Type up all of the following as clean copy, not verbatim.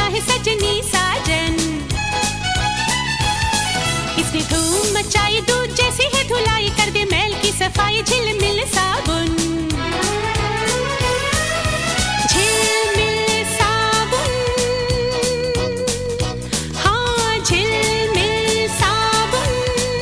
है सजनी साजन। इसने धूम मचाई, दूध जैसी है धुलाई, कर दे मैल की सफाई, झिलमिल साबुन। झिलमिल साबुन, हाँ झिलमिल साबुन।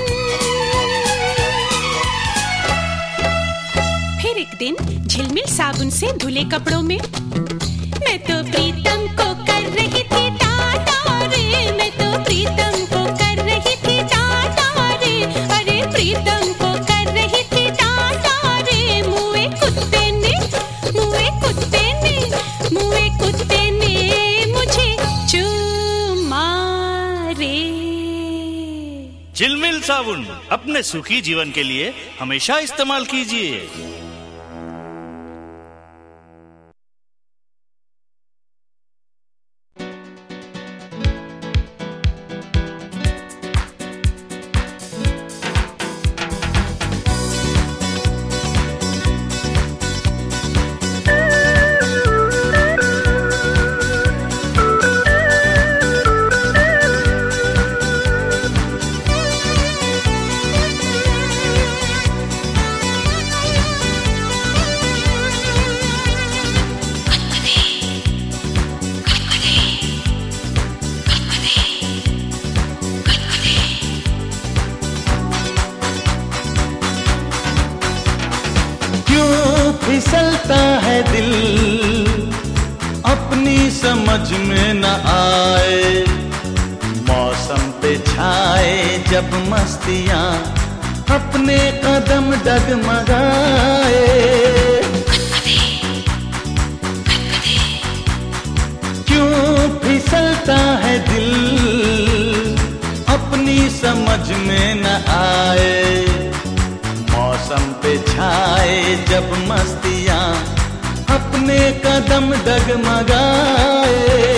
फिर एक दिन झिलमिल साबुन से धुले कपड़ों में मैं तो प्रीतम को कर रही थी टाटा रे, मैं तो प्रीतम को कर रही थी टाटा रे, अरे प्रीतम को कर रही थी टाटा रे। मुए कुत्ते ने, मुए कुत्ते ने, मुए कुत्ते ने मुझे चूमा रे। झिलमिल साबुन अपने सुखी जीवन के लिए हमेशा इस्तेमाल कीजिए। फिसलता है दिल अपनी समझ में न आए, मौसम पे छाए जब मस्तियां अपने कदम डगमगाए। क्यों फिसलता है दिल अपनी समझ में न आए, मौसम पे छाए जब मस्तियां अपने कदम डगमगाए।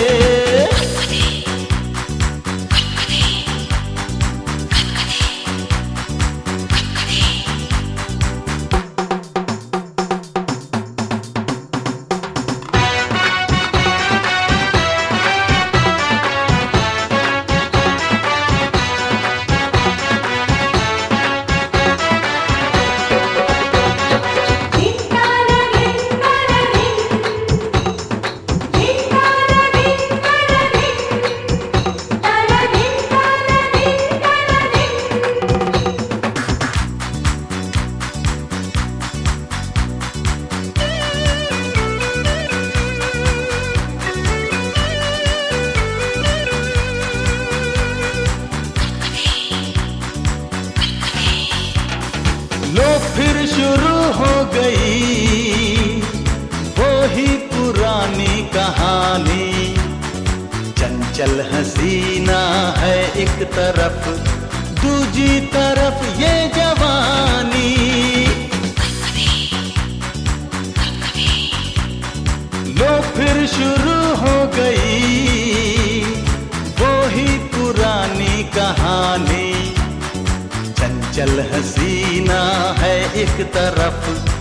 लो फिर शुरू हो गई वो ही पुरानी कहानी, चंचल हसीना है एक तरफ, दूजी तरफ ये जवानी। लो फिर शुरू हो गई वो ही पुरानी कहानी, चंचल हसीना है एक तरफ,